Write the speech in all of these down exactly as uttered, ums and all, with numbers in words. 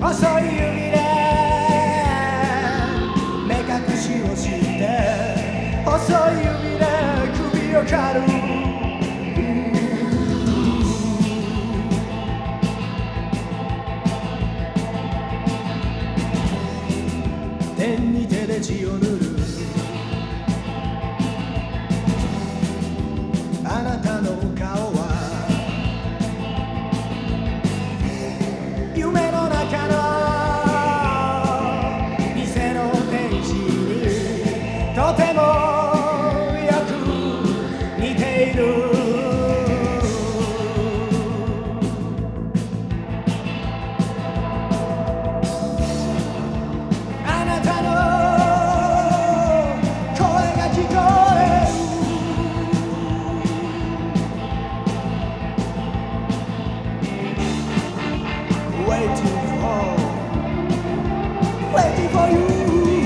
細い指で目隠しをして細い指で首を刈る天に手で血を塗るあなたの顔は夢の中の店の天使にとてもよく似ているあなたの声が聞こえるWaiting for, waiting for you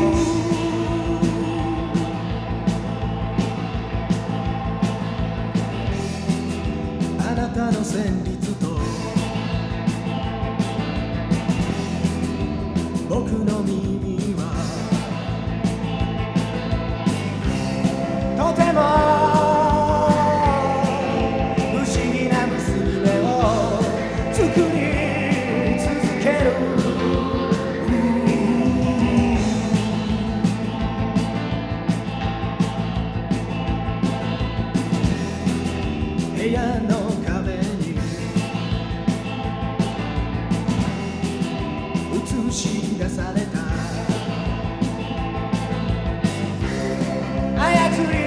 あなたの旋律と僕の耳はとても不思議な結び目を作り部屋の壁に映し出された操り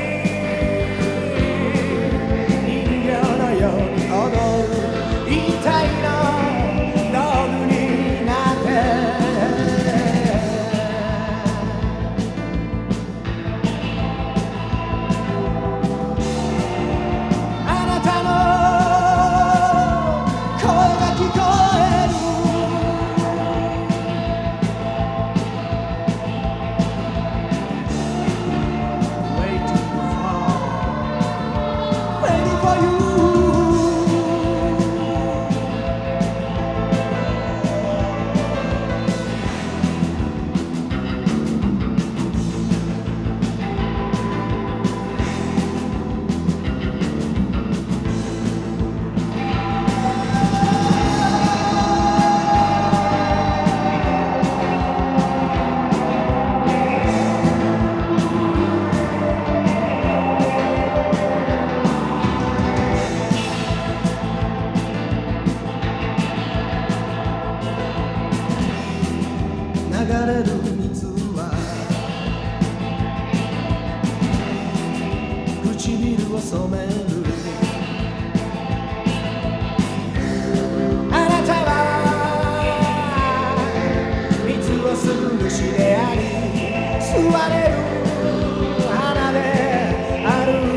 人形のように踊る一体の道具になってあなたの声が聞こえるWaiting for, waiting for you流れる水は唇を染めるあなたは水を吸う虫であり吸われる花である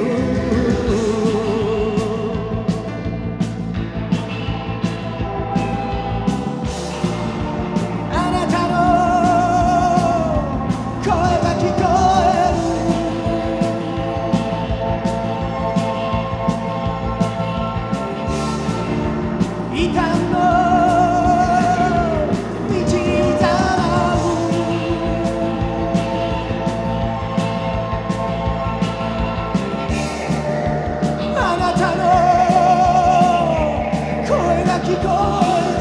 異端の道に誘うあなたの声が聞こえる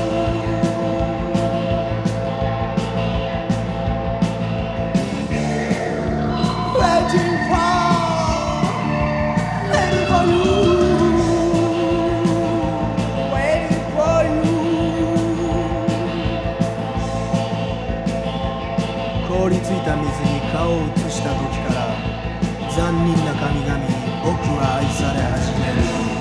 Waiting for, waiting for you凍りついた水に顔を映した時から残忍な神々に僕は愛され始める